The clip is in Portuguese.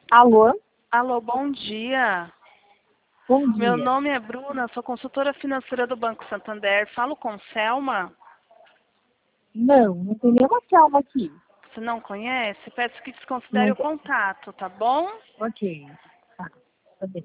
Alô? Alô, bom dia. Bom Meu dia. nome é Bruna, sou consultora financeira do Banco Santander. Falo com Selma. Não tem nenhuma calma aqui. Você não conhece? Peço que desconsidere Não o tem. contato, tá bom? Ok. Tá bem.